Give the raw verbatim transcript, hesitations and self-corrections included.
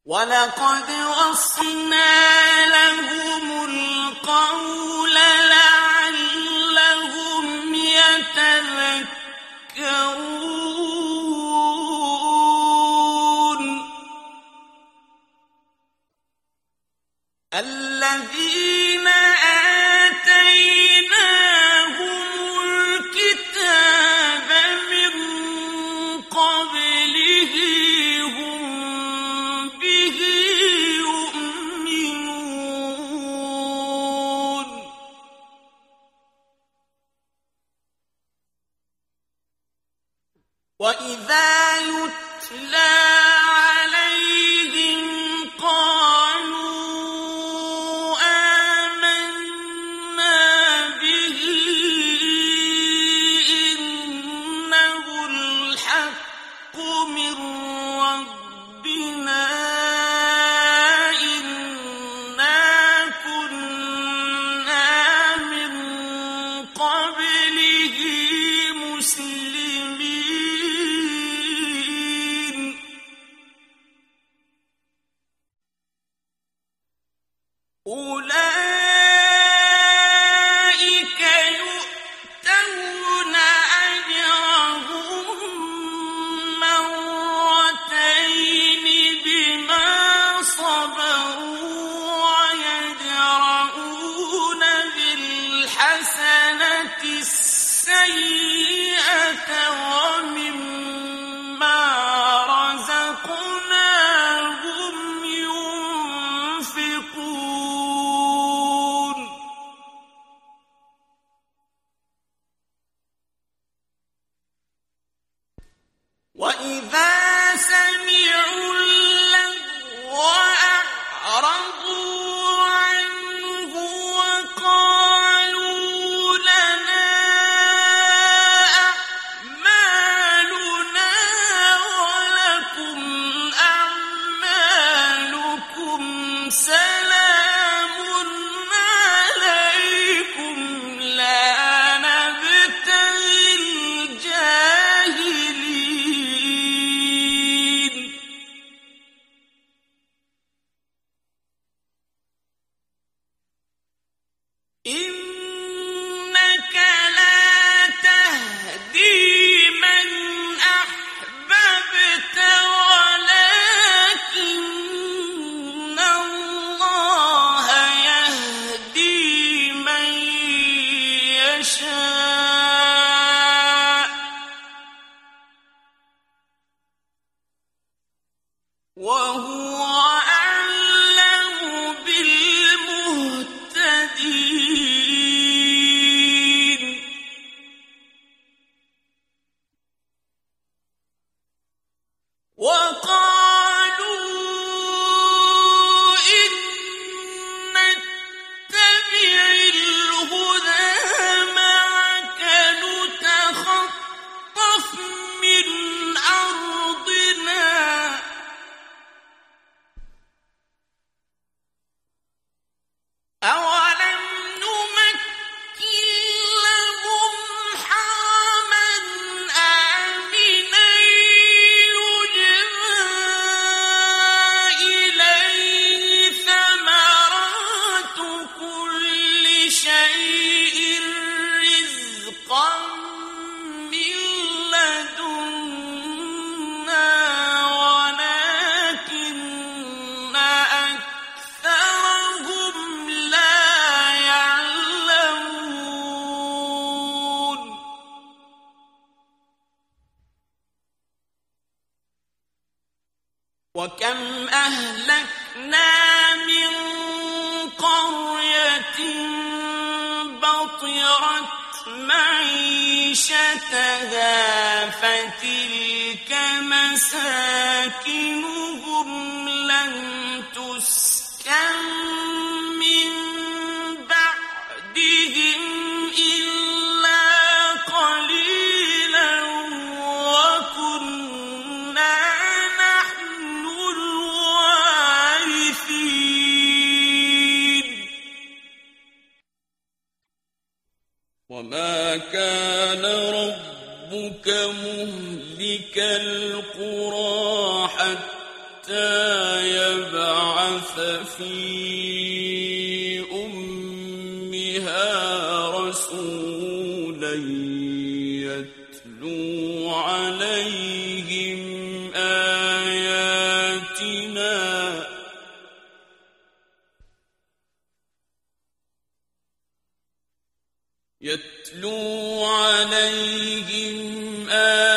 وَلَقَدْ وَصَّلْنَا لَهُمُ الْقَوْلَ لَعَلَّهُمْ يَتَذَكَّرُونَ الَّذِينَ آتَيْنَاهُمُ الْكِتَابَ مِن قَبْلِهِ هُم بِهِ يُؤْمِنُونَ وَإِذَا يُتْلَىٰ عَلَيْهِمْ قَالُوا آمَنَّا بِهِ إِنَّهُ الْحَقُّ مِن رَّبِّنَا إِنَّا كُنَّا مِن قَبْلِهِ مُسْلِمِينَ أُولَٰئِكَ يُؤْتَوْنَ أَجْرَهُم مَّرَّتَيْنِ بِمَا صَبَرُوا وَيَدْرَءُونَ بِالْحَسَنَةِ السَّيِّئَةَ وَمِمَّا رَزَقْنَاهُمْ يُنفِقُونَ وَإِذَا سَمِعُوا اللَّغْوَ أَعْرَضُوا عَنْهُ وَقَالُوا لَنَا أَعْمَالُنَا وَلَكُمْ أَعْمَالُكُمْ سَلَامٌ عَلَيْكُمْ لَا نَبْتَغِي الْجَاهِلِينَ إِنَّكَ لَا تَهْدِي مَنْ أَحْبَبْتَ وَلَٰكِنَّ اللَّهَ يَهْدِي مَن يَشَاءُ ۚ وَهُوَ أَعْلَمُ بِالْمُهْتَدِينَ وَقَالُوا إِن نَّتَّبِعِ الْهُدَىٰ مَعَكَ نُتَخَطَّفْ مِنْ أَرْضِنَا ۚ أَوَلَمْ نُمَكِّن لَّهُمْ حَرَمًا آمِنًا يُجْبَىٰ إِلَيْهِ ثَمَرَاتُ كُلِّ شَيْءٍ رِّزْقًا مِّن لَّدُنَّا وَلَٰكِنَّ أَكْثَرَهُمْ لَا يَعْلَمُونَ وَكَمْ أَهْلَكْنَا مِن قَرْيَةٍ بَطِرَتْ مَعِيشَتَهَا فَتِلْكَ مَسَاكِنُهُمْ لَمْ تُسْكَن مِّن بَعْدِهِمْ إِلَّا قَلِيلًا وَكُنَّا نَحْنُ الْوَارِثِينَ وَمَا كَانَ رَبُّكَ مُهْلِكَ الْقُرَىٰ حَتَّىٰ يبعث في أمها رسولا يتلو عليهم آياتنا يتلو عليهم آياتنا